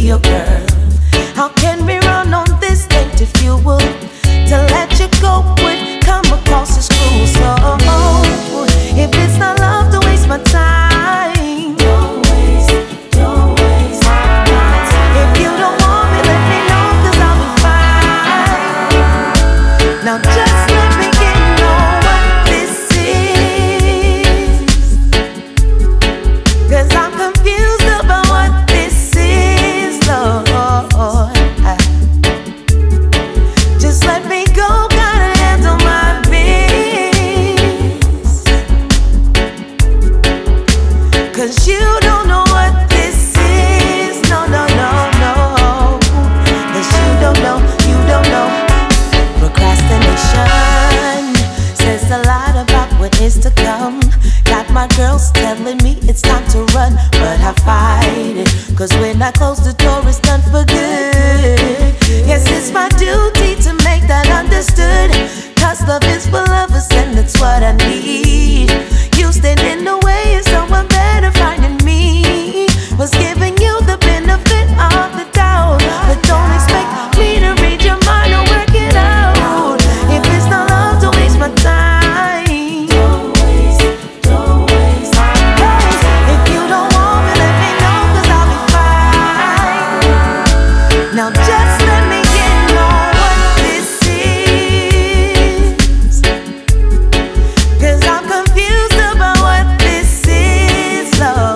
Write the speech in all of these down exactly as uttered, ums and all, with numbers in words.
your girl. How can we run on this tainted fuel? To let you go would come across as cruel. So if it's not love, to waste my time. Don't waste, don't waste my time. If you don't want me, let me know, cause I'll be fine. Now just let me get know what this is, cause I'm confused about what this is, Lord. Just let me go, gotta handle my biz, cause you don't know what this is. No, no, no, no, cause you don't know, you don't know. Procrastination says a lot about what is to come. Got my girls telling me it's time to run, but I fight it, cause when I close the door it's done for good. Yes, it's my duty to make that understood, cause love is for lovers and that's what I need. You stand in the way of someone better finding me. Was giving you the benefit of the doubt, but don't expect me to read your mind or work it out. If it's not love, don't waste my time. Don't waste, don't waste my time. If you don't want me, let me know, cause I'll be fine. Now just let me get know what this is, cause I'm confused about what this is, Lord.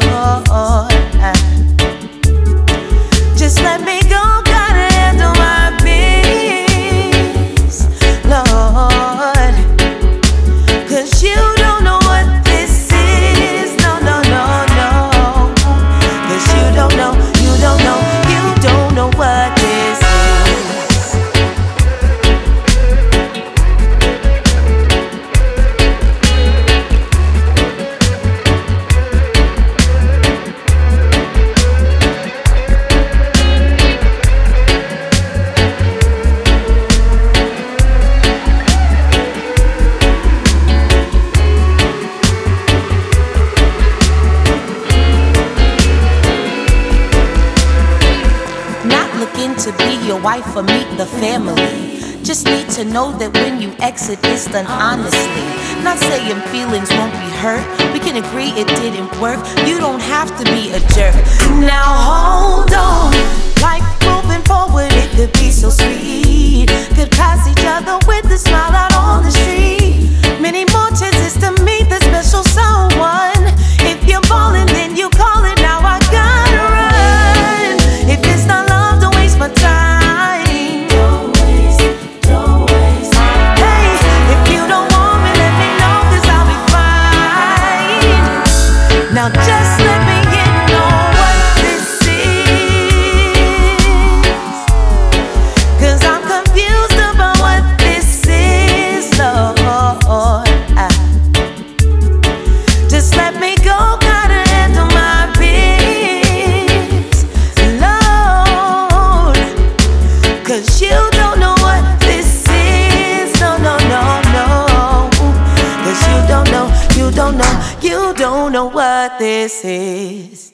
Just let me go, gotta handle my biz, Lord, cause you don't know what this is. No, no, no, no, cause you don't know, you don't know, you don't know what this is. Not looking to be your wife or meet the family. Just need to know that when you exit, it's done honestly. Not saying feelings won't be hurt. We can agree it didn't work. You don't have to be a jerk. Now hold on. Life moving forward, it could be so sweet. Could pass each other with a smile out on the street. Many more chances to meet the special someone. If you're ballin', then you call it. Now I gotta run. If it's not love, don't waste my time. Don't waste, don't waste my time. Hey, if you don't want me, let me know, cause I'll be fine. Now just let me get know what this is, cause I'm confused about what this is, Lord. Just let me go, gotta handle my biz, Lord, cause you don't know what this is. No, no, no, no, cause you don't know, you don't know, you don't know what this is.